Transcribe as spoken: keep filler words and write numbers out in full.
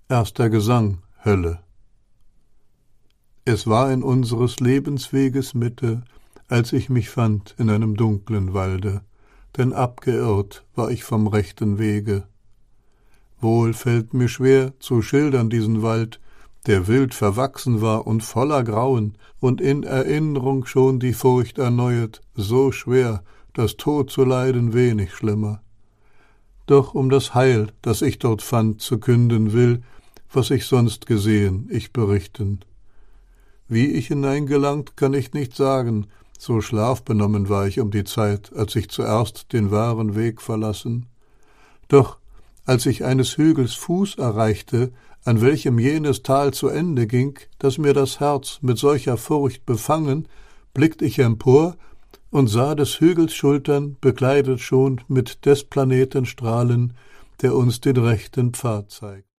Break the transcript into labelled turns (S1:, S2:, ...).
S1: Erster Gesang, Hölle. Es war in unseres Lebensweges Mitte, als ich mich fand in einem dunklen Walde, denn abgeirrt war ich vom rechten Wege. Wohl fällt mir schwer zu schildern diesen Wald, der wild verwachsen war und voller Grauen, und in Erinnerung schon die Furcht erneuert, so schwer, das Tod zu leiden wenig schlimmer. Doch um das Heil, das ich dort fand, zu künden will, was ich sonst gesehen, ich berichten. Wie ich hineingelangt, kann ich nicht sagen, so schlafbenommen war ich um die Zeit, als ich zuerst den wahren Weg verlassen. Doch als ich eines Hügels Fuß erreichte, an welchem jenes Tal zu Ende ging, dass mir das Herz mit solcher Furcht befangen, blickt ich empor und sah des Hügels Schultern bekleidet schon mit des Planeten Strahlen, der uns den rechten Pfad zeigt.